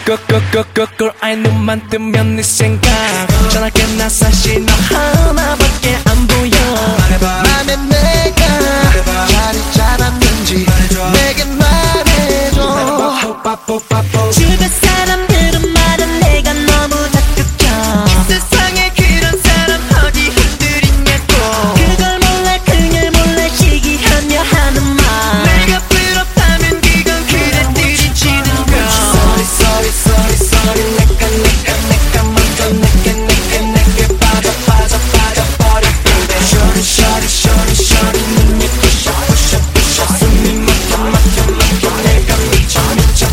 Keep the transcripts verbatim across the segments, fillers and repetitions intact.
꿀꿀꿀꿀꿀 아이 눈만 뜨면 네 생각 전화기 나 사실 너 하나밖에 안 보여 맘에 내가 자리 잡았는지 내게 말해줘. 주변 사람들은 말은 내가 너무 적극적 세상에 그런 사람 어디 흔들리냐고. 그걸 몰라 그녀 몰라 시기하며 하는 말 내가 부럽다면 그건 그래 들이치는 거. Sorry sorry sorry sorry 내가 내가 내가 먼저 내게 내게 내게 빠져 빠져 빠져 버려 baby. Shorty shorty shorty shorty 눈이 부셔 부셔 부셔 숨이 막혀 막혀 막혀 내가 미쳐 미쳐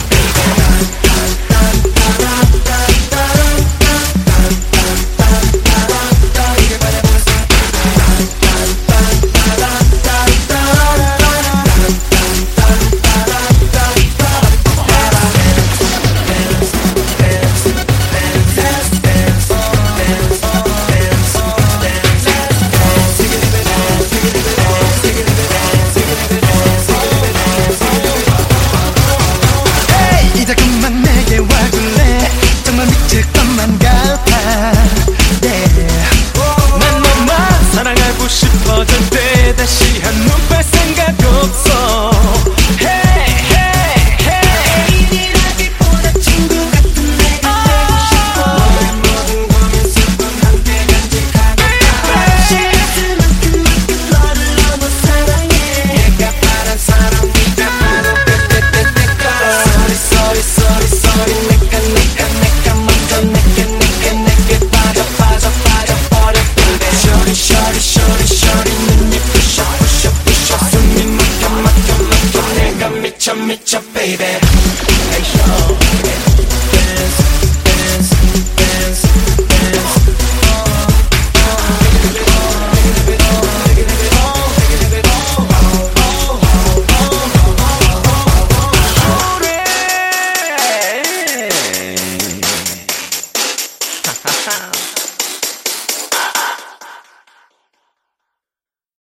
이제 그만 내게 와줄래. 정말 미칠 것만 같아. yeah. 난 너만 사랑하고 싶어 절대 다시 한 번 뺄 생각 없어 Hey hey hey 애인이라기보다 친구 같은 내가 되고 싶어 모든 고민 슬픔 함께 간직하고 시간을 만큼 만큼 너를 너무 사랑해 내가 바란 사람 네가 바로 뺏뺏뺏뺏 Sorry sorry sorry sorry 내가 내가 내가 먼저 내게 내게 내게 빠져 빠져 빠져 버려 baby. Shorty shorty shorty shorty 눈이 부셔 부셔 부셔 숨이 막혀 막혀 막혀 내가 미쳐 미쳐 baby. Hey yo